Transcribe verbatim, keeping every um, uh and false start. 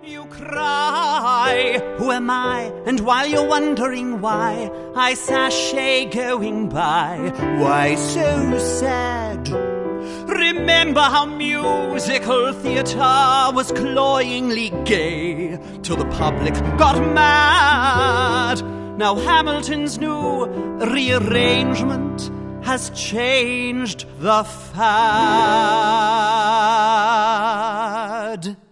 You cry, who am I? And while you're wondering why I sashay going by, why so sad? Remember how musical theatre was cloyingly gay till the public got mad. Now Hamilton's new rearrangement has changed the fad.